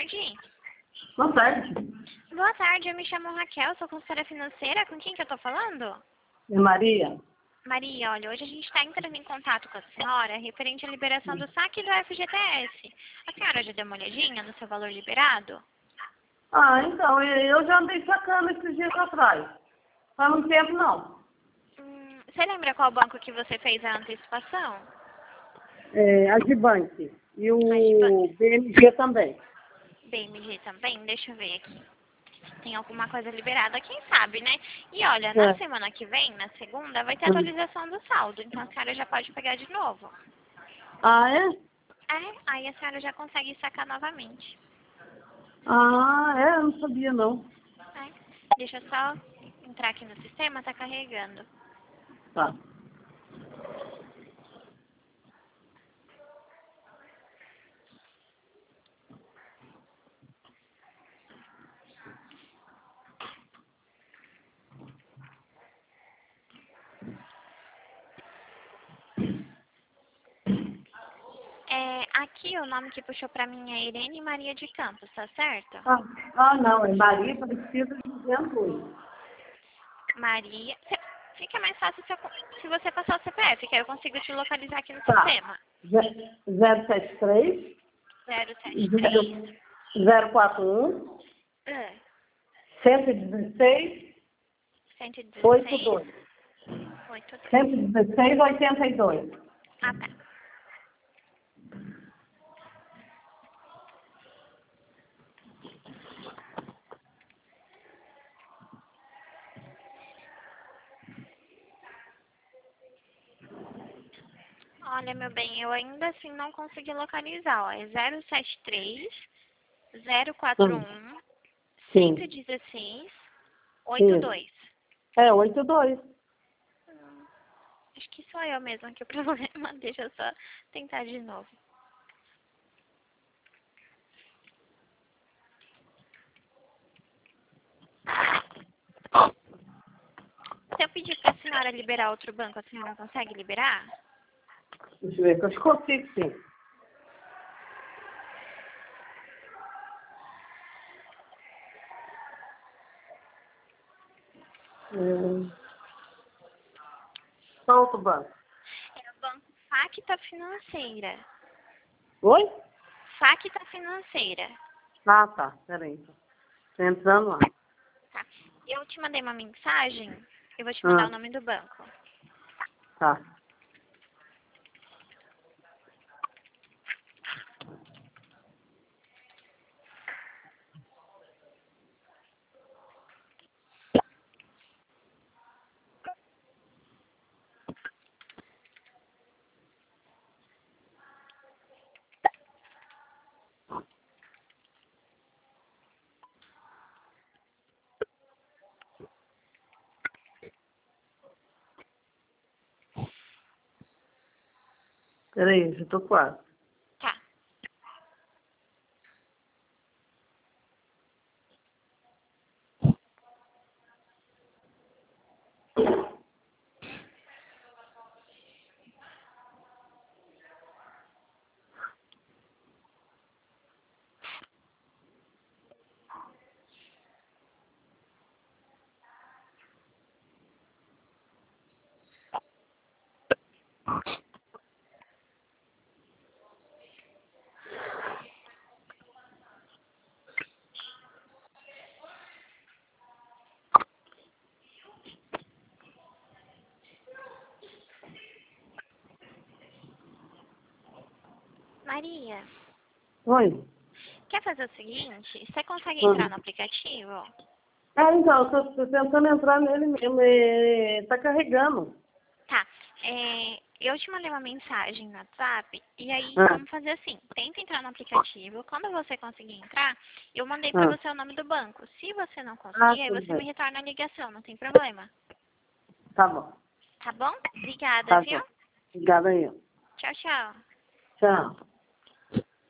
tarde. Boa tarde. Boa tarde, eu me chamo Raquel, sou consultora financeira. Com quem que eu tô falando? É Maria? Maria, olha, hoje a gente está entrando em contato com a senhora referente à liberação do saque do FGTS. A senhora já deu uma olhadinha no seu valor liberado? Ah, então, eu já andei sacando esses dias atrás. Faz muito tempo, não. Você lembra qual banco que você fez a antecipação? A Gibank. E o Agibank. BMG também. BMG também? Deixa eu ver aqui. Tem alguma coisa liberada, quem sabe, né? E olha, na semana que vem, na segunda, vai ter atualização do saldo. Então a senhora já pode pegar de novo. Ah, é? Aí a senhora já consegue sacar novamente. Ah, é? Eu não sabia, não. Deixa eu só entrar aqui no sistema, tá carregando. Tá. Aqui o nome que puxou pra mim é Irene Maria de Campos, tá certo? Não, é Maria Aparecida de 208. Maria. Fica mais fácil se você passar o CPF, que aí eu consigo te localizar aqui no Tá. sistema. 073 073 041 116 116 82. 82. 116 82. Ah, tá. Olha, meu bem, eu ainda assim não consegui localizar, ó. É 073 041 Sim. 116 Isso. 82. 82. Acho que sou eu mesma que o problema. Deixa eu só tentar de novo. Se eu pedir pra senhora liberar outro banco, a senhora consegue liberar? Deixa eu ver, que eu acho que consigo, sim. Qual outro banco? É o banco Facta Financeira. Oi? Facta Financeira. Ah, tá. Peraí. Tô entrando lá. Tá. Eu te mandei uma mensagem. Eu vou te mandar o nome do banco. Tá. Peraí, já tô quase. Tá. Maria, Oi? quer fazer o seguinte? Você consegue entrar no aplicativo? Então, eu tô tentando entrar nele mesmo. Tá carregando. Tá. Eu te mandei uma mensagem no WhatsApp e aí vamos fazer assim. Tenta entrar no aplicativo. Quando você conseguir entrar, eu mandei pra você o nome do banco. Se você não conseguir, aí Tudo você me bem. retorna a ligação, não tem problema. Tá bom. Tá bom? Obrigada, Tá viu? bom. Obrigada aí. Tchau, tchau. Tchau.